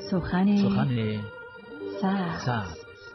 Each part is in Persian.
سخن سبز.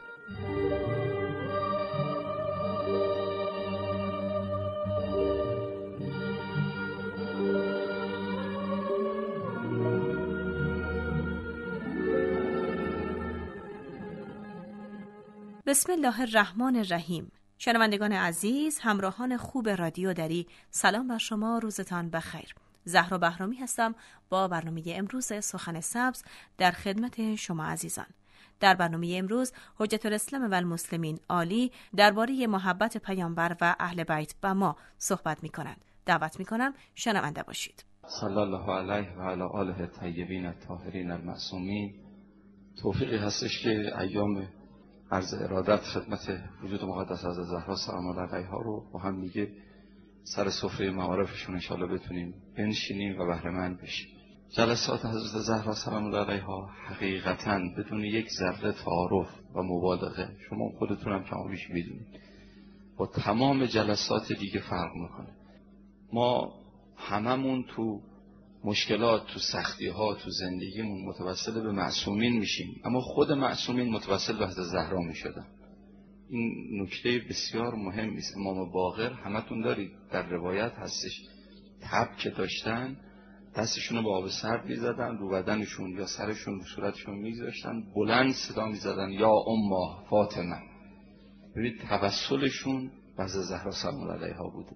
بسم الله الرحمن الرحیم. شنوندگان عزیز، همراهان خوب رادیو دری، سلام بر شما، روزتان بخیر. زهرا بهرامی هستم با برنامه امروز سخن سبز در خدمت شما عزیزان. در برنامه امروز حجت الاسلام و المسلمین عالی درباره محبت پیامبر و اهل بیت با ما صحبت می‌کنند. دعوت می‌کنم شنونده باشید. صلی الله علیه و علی آله الطیبین الطاهرین المعصومین. توفیقی هستش که ایام عرض ارادت خدمت وجود مقدس حضرت زهرا سلام الله علیها رو با هم دیگه سر سفره معارفشون انشاءالله بتونیم بنشینیم و بهره مند بشیم. جلسات حضرت زهرا سلام الله علیها حقیقتاً بدون یک ذره تعارف و مبالغه، شما خودتون هم کم و بیش میدونید، با تمام جلسات دیگه فرق میکنه. ما هممون تو مشکلات، تو سختی‌ها، تو زندگیمون متوسل به معصومین میشیم، اما خود معصومین متوسل به حضرت زهرا میشدن. این نکته بسیار مهمی است. امام باقر همتون دارید در روایت هستش، تب که داشتن دستشون رو با آب سرد میزدن رو بدنشون یا سرشون رو صورتشون میذاشتن، بلند صدا میزدن یا امه فاطمه. ببینید توسلشون به حضرت زهرا سلام الله علیها بوده.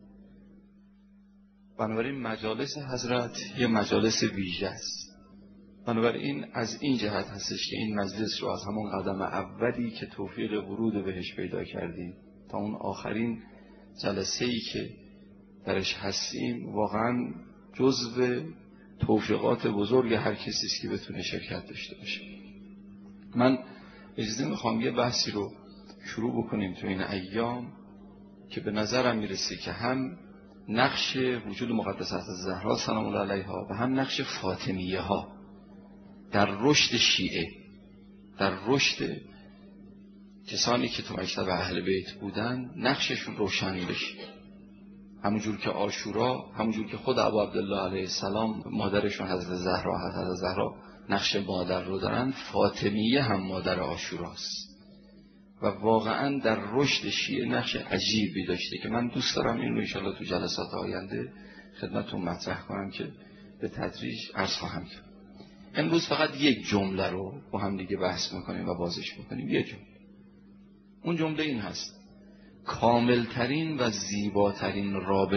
بنابراین مجالس حضرت یه مجالس ویژه است. بنابراین از این جهت هستش که این مجلس رو از همون قدم اولی که توفیق ورود بهش پیدا کردیم تا اون آخرین جلسه‌ای که درش هستیم واقعا جزو توفیقات بزرگ هر کسی است که بتونه شرکت داشته باشه. من اجازه میخوام یه بحثی رو شروع بکنیم تو این ایام که به نظرم میرسه که هم نقش وجود مقدس حضرت زهرا سلام الله علیها و هم نقش فاطمیه ها در رشد شیعه، در رشد کسانی که تو مکتب اهل بیت بودن، نقششون روشن بشه. همونجور که عاشورا، همونجور که خود ابو عبدالله علیه السلام مادرشون حضرت زهرا نقش مادر رو دارن، فاطمیه هم مادر عاشوراست و واقعا در رشد شیعه نقش عجیبی داشته که من دوست دارم این رو انشاءالله تو جلسات آینده خدمتتون مطرح کنم که به تدریج عرض خواهم کرد. امروز فقط یک جمله رو با هم دیگه بحث میکنیم و بازش میکنیم. یک جمله، اون جمله این هست: کاملترین و زیباترین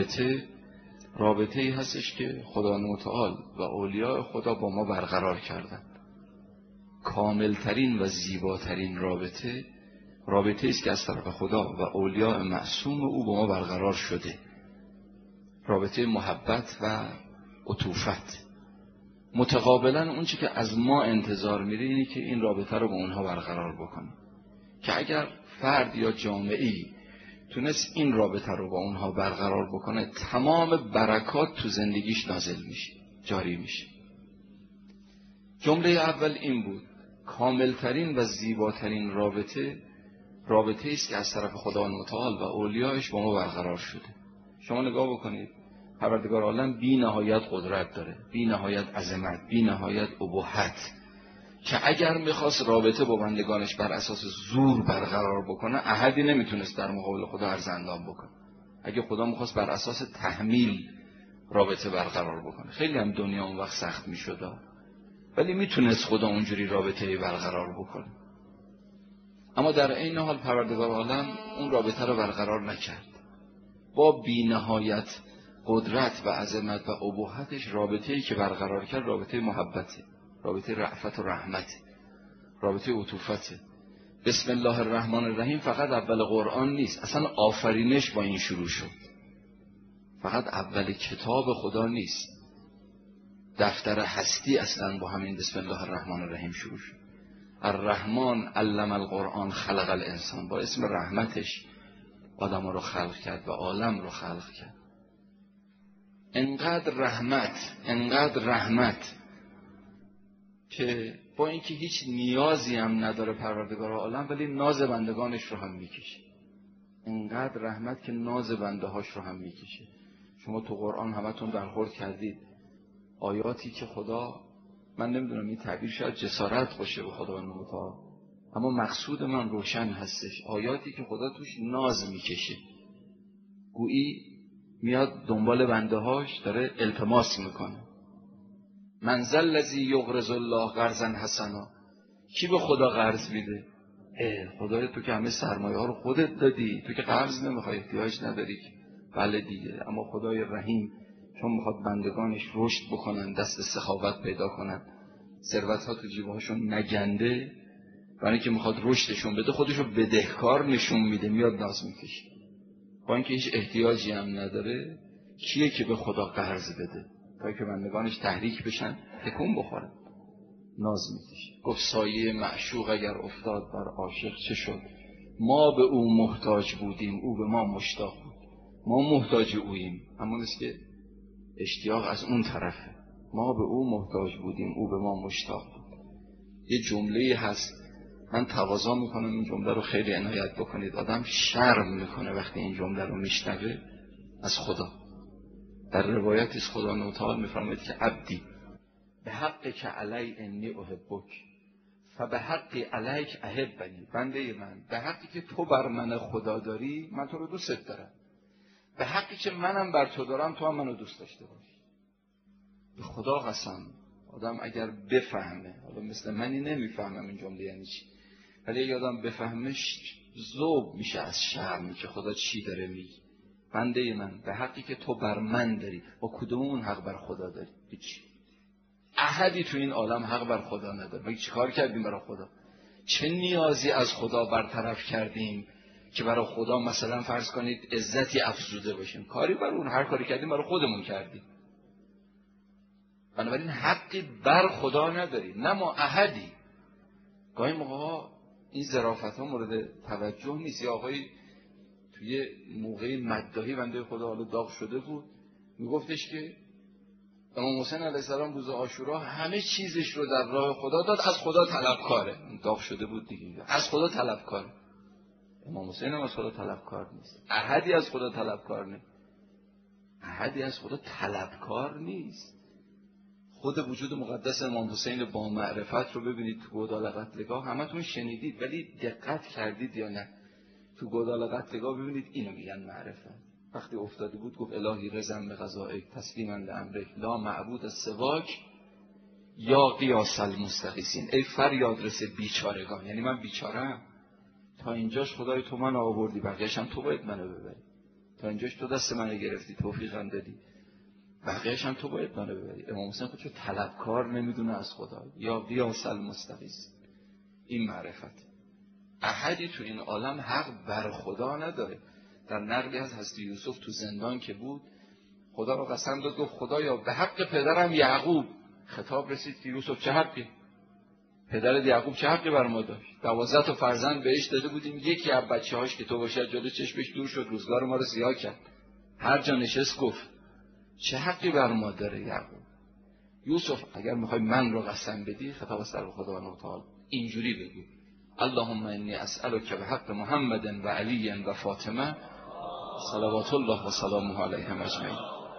رابطه‌ای هستش که خدا متعال و اولیاء خدا با ما برقرار کردن. کاملترین و زیباترین رابطه است که از طرف خدا و اولیاء معصوم او با ما برقرار شده. رابطه محبت و عطوفت. متقابلا اون چی که از ما انتظار میره اینه که این رابطه رو با اونها برقرار بکنیم، که اگر فرد یا جامعه‌ای تونست این رابطه رو با اونها برقرار بکنه، تمام برکات تو زندگیش نازل میشه، جاری میشه. جمله اول این بود: کاملترین و زیباترین رابطه است که از طرف خدا متعال و اولیاءش با ما برقرار شده. شما نگاه بکنید، پروردگار عالم بی نهایت قدرت داره، بی نهایت عظمت، بی نهایت ابهت، که اگر میخواست رابطه با بندگانش بر اساس زور برقرار بکنه، احدی نمیتونست در مقابل خدا عرض اندام بکنه. اگه خدا میخواست بر اساس تحمیل رابطه برقرار بکنه، خیلی هم دنیا اون وقت سخت میشد، ولی میتونست خدا اونجوری رابطه برقرار بکنه. اما در این حال پروردگار عالم اون رابطه رو برقرار نکرد. با بی‌نهایت قدرت و عظمت و ابهتش رابطه‌ای که برقرار کرد، رابطه محبته، رابطه رأفت و رحمت، رابطه عطوفته. بسم الله الرحمن الرحیم فقط اول قرآن نیست، اصلا آفرینش با این شروع شد. فقط اول کتاب خدا نیست، دفتر هستی اصلا با همین بسم الله الرحمن الرحیم شروع شد. الرحمن علم القرآن خلق الانسان، با اسم رحمتش آدم رو خلق کرد و عالم رو خلق کرد. انقدر رحمت که با اینکه هیچ نیازی هم نداره پروردگار عالم، ولی ناز بندگانش رو هم میکشه. انقدر رحمت که ناز بنده هاش رو هم میکشه. شما تو قرآن همتون برخورد کردید آیاتی که خدا من نمیدونم این تعبیر شاید جسارت باشه به خداوند متعال، اما مقصود من روشن هستش. آیاتی که خدا توش ناز میکشه، گویی میاد دنبال بنده هاش داره التماس میکنه. من ذا الذی یقرض الله قرضا حسنا، کی به خدا قرض میده؟ خدای تو که همه سرمایه ها رو خودت دادی، تو که قرض نمیخوای، احتیاج نداری. بله دیگه، اما خدای رحیم چون میخواد بندگانش رشد بکنن، دست سخاوت پیدا کنن، ثروت ها تو جیبهاشون نگنده، برای اینکه میخواد رشدشون بده خودشو بدهکار نشون میده، میاد ناز میکشه. با اینکه هیچ احتیاجی هم نداره، کیه که به خدا قرض بده تا که بندگانش تحریک بشن، تکون بخورن؟ ناز میکشه. گفت سایه معشوق اگر افتاد بر عاشق چه شد؟ ما به او محتاج بودیم، او به ما مشتاق بود. ما محتاج اوییم، اما نیست که اشتیاق از اون طرفه. ما به او محتاج بودیم، او به ما مشتاق بود. یه جمله‌ای هست، من تقاضا میکنم این جمله رو خیلی عنایت بکنید. آدم شرم میکنه وقتی این جمله رو میشنوه از خدا. در روایتی از خدا متعال میفرماید که عبدی به حق که علی انی احبک فبه حق علیک احبنی، بنده من به حقی که تو بر من خدا داری من تو رو دوست دارم، به حقی که منم بر تو دارم تو هم منو دوست داشته باش. به خدا قسم آدم اگر بفهمه، حالا مثل منی نمیفهمم این جمله یعنی چی، ولی اگه آدم بفهمش ذوب میشه از شرمی که خدا چی داره میگه. بنده من به حقی که تو بر من داری، با کدوم اون حق بر خدا داری؟ هیچ. احدی تو این عالم حق بر خدا نداره. ما چی کار کردیم برای خدا؟ چه نیازی از خدا برطرف کردیم که برای خدا مثلا فرض کنید عزتی افزوده باشیم؟ کاری بر اون، هر کاری کردیم برای خودمون کردیم. بنابراین حقی بر خدا نداریم، نه ما احدی. گاهی موقع این ظرافت ها مورد توجه نیست. یا آقای توی موقع مداحی بنده خدا حالا داغ شده بود، میگفتش که امام حسین علیه السلام روز عاشورا همه چیزش رو در راه خدا داد، از خدا طلبکاره. داغ شده بود دیگه، از خدا طلبکاره. امام حسین هم از خدا طلبکار نیست، احدی از خدا طلبکار نیست، احدی از خدا طلبکار نیست. خود وجود مقدس امام حسین با معرفت رو ببینید تو گودال قتلگاه، همتون شنیدید ولی دقت کردید یا نه؟ تو گودال قتلگاه ببینید اینو میگن معرفت. وقتی افتاده بود گفت الهی رضا به قضائک تسلیما لامرک لا معبود سواک یا قیاس المستغیثین، ای فریاد رس بیچارگان. یعنی من بیچاره‌ام، تا اینجاش خدای تو من آوردی، بقیه‌اش هم تو باید منو ببری. تا اینجاش تو دست منو گرفتی، توفیقم دادی، بقیه‌اش هم تو باید منو ببری. امام حسین خودشو طلبکار نمیدونه از خدا. یا قیاس المستغیث، این معرفت. احدی تو این عالم حق بر خدا نداره. در نقلی از حضرت یوسف تو زندان که بود، خدا رو قسم داد، گفت خدایا به حق پدرم یعقوب. خطاب رسید که یوسف چه حقی؟ پدرت یعقوب چه حقی بر ما داشت؟ 12 تا فرزند بهش داده بودیم، یکی از بچه‌هاش که تو باشی جلوی چشمش دور شد، روزگار ما رو سیاه کرد. هر جا نشست گفت چه حقی بر ما داره یعقوب؟ یوسف اگر میخوای من رو قسم بدی، خطاب است در خداوند متعال اینجوری بگو: اللهم انی اسألک بحق محمد و علی و فاطمه صلوات الله و سلامه علیهم اجمعین.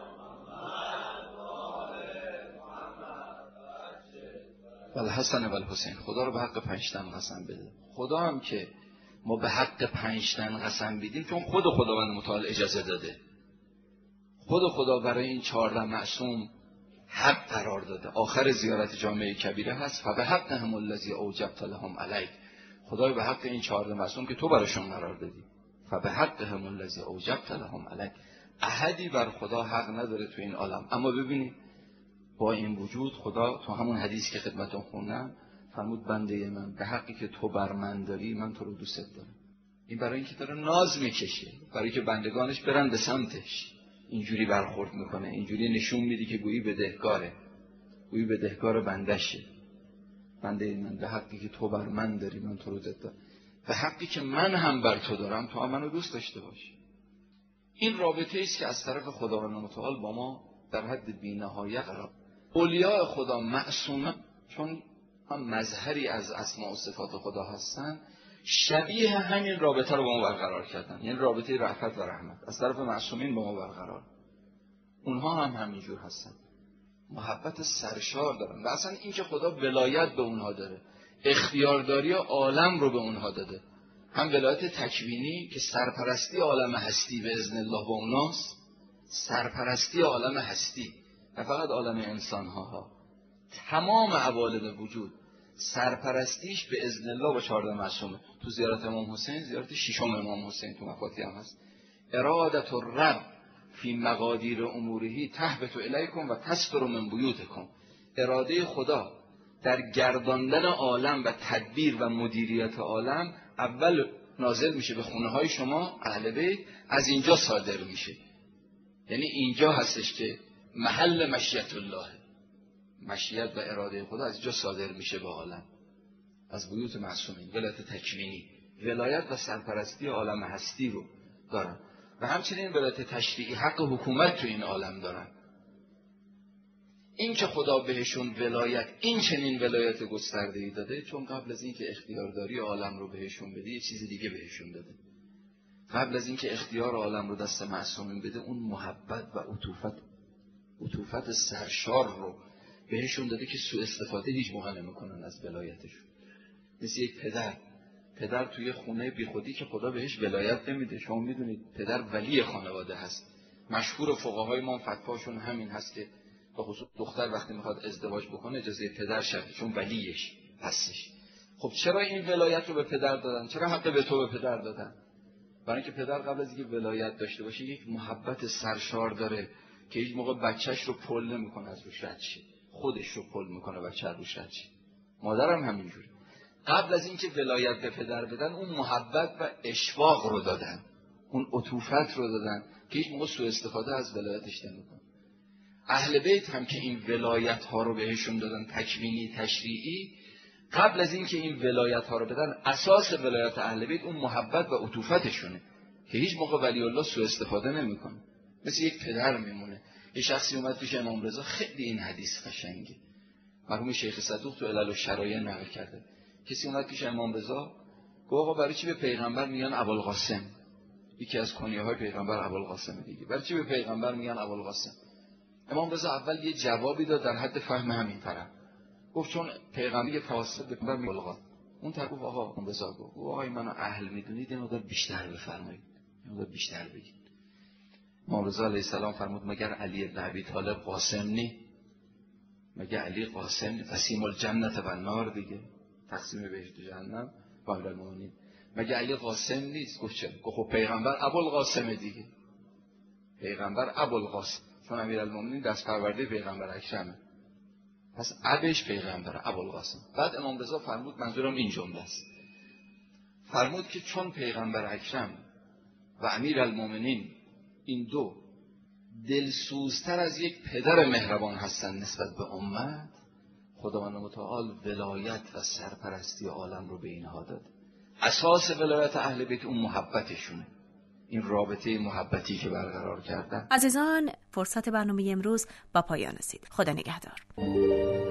و الحسن و الحسین، خدا رو به حق 5 تن قسم بده. خدا هم که ما به حق 5 تن قسم بدیم چون خود خداوند متعال اجازه داده. خود خدا برای این 14 معصوم حق قرار داده. آخر زیارت جامعه کبیره هست فبه حقهم الذی اوجبت لهم علیک. خدای به حق این 14 معصوم که تو براشون قرار دادی، فبه حقهم الذی اوجبت لهم علیک. احدی بر خدا حق نداره تو این عالم. اما ببینید با این وجود خدا تو همون حدیثی که خدمتتون خوندم فرمود بنده من به حقی که تو بر من داری من تو رو دوست دارم. این برای اینکه داره ناز میکشه، برای که بندگانش برن به سمتش. اینجوری برخورد میکنه، اینجوری نشون میده که گویی بدهکاره، گویی بدهکار بندشه. بنده من به حقی که تو بر من داری من تو رو دوست دارم، به حقی که من هم بر تو دارم تو هم منو دوست داشته باشی. این رابطه است که از طرف خداوند متعال با ما در حد بی‌نهایت قرار. اولیاء خدا معصومه چون هم مظهری از اسماء و صفات خدا هستن، شبیه همین رابطه رو با ما برقرار کردن. یعنی رابطه رأفت و رحمت از طرف معصومین با ما برقرار. اونها هم همینجور هستن. محبت سرشار دارن و اصلا این که خدا ولایت به اونها داره، اختیارداری عالم رو به اونها داده، هم ولایت تکوینی که سرپرستی عالم هستی به اذن الله با اوناست، سرپرستی عالم هستی نه فقط عالم انسان ها، تمام عوالم وجود سرپرستیش به اذن الله با 14 معصومه. تو زیارت امام حسین، زیارت ششم امام حسین تو مفاتیح هم هست، ارادت الرب فی مقادیر اموره تهبط الیکم و تستر من بیوتکم. اراده خدا در گرداندن عالم و تدبیر و مدیریت عالم اول نازل میشه به خونه های شما اهل بیت، از اینجا صادر میشه. یعنی اینجا هستش که محل مشیت الله، مشیت و اراده خدا از اینجا صادر میشه به عالم، از بیوت معصومین. ولایت تکوینی، ولایت و سرپرستی عالم هستی رو دارن و همچنین ولایت تشریعی، حق حکومت تو این عالم دارن. این که خدا بهشون ولایت، این چنین ولایت گسترده‌ای داده، چون قبل از این که اختیارداری عالم رو بهشون بده یه چیز دیگه بهشون داده. قبل از این که اختیار عالم رو دست معصومین بده، اون محبت و عطوفت سرشار رو بهشون داده که سوء استفاده هیچ موقع نمی‌کنن از ولایتشون. مثل یک پدر توی خونه بیخودی که خدا بهش ولایت نمیده. شما میدونید پدر ولی خانواده هست. مشهور فقهای ما فتواشون همین هست که به خصوص دختر وقتی میخواد ازدواج بکنه اجازه پدر شرطه، چون ولیش هستش. خب چرا این ولایت رو به پدر دادن؟ چرا حق به تو به پدر دادن؟ برای اینکه پدر قبل از اینکه ولایت داشته باشه یک محبت سرشار داره که هیچ موقع بچهش رو پل نمیکنه از روش رد شه، خودش رو پل میکنه بچه رو روش رد شه. مادرم همینجوره. قبل از اینکه ولایت به پدر بدن اون محبت و اشواق رو دادن، اون عطوفت رو دادن که هیچ موقع سوء استفاده از ولایتش نمیکنه. اهل بیت هم که این ولایت ها رو بهشون دادن، تکوینی تشریعی، قبل از اینکه این ولایت ها رو بدن اساس ولایت اهل بیت اون محبت و عطوفتشونه که هیچ موقع ولی الله سوء استفاده نمیکنه. مثل یک پدر میمونه. یه شخصی اومد پیش امام رضا، خیلی این حدیث قشنگه، مرحوم شیخ صدوق تو علل الشرایع نقل کرده. کسی اومد پیش امام رضا گفت آقا برای چی به پیغمبر میگن ابوالقاسم؟ یکی از کنیه‌های پیغمبر ابوالقاسم دیگه. برای چی به پیغمبر میگن ابوالقاسم؟ امام رضا اول یه جوابی داد در حد فهم همین طرف. گفت چون پیغمبر فاسد به پیغمبر میگه. اون طرف گفت آقا امام رضا گفت آقای منو اهل میدونید یه مقدار بیشتر بفرمایید، یه مقدار بیشتر بگید. امام رضا علیه السلام فرمود مگر علی بن ابی طالب قاسم نی؟ مگر علی قاسم نی؟ تقسیم الجنت و النار دیگه، تقسیم بهشت و جهنم با امیرالمومنین. مگر علی قاسم نیست؟ گفت چرا؟ گفت خب پیغمبر ابوالقاسم دیگه، پیغمبر ابوالقاسم، چون امیرالمومنین دست پرورده پیغمبر اکرمه، پس ابش پیغمبر ابوالقاسم. بعد امام رضا فرمود، منظورم این جمله است، فرمود که چون پیغمبر اکرم و امیرالمومنین این دو دلسوزتر از یک پدر مهربان هستند نسبت به امت، خداوند متعال ولایت و سرپرستی عالم رو به اینها داد. اساس ولایت اهل بیت اون محبتشونه، این رابطه محبتی که برقرار کردن. عزیزان، فرصت برنامه امروز با پایان رسید. خدا نگهدار.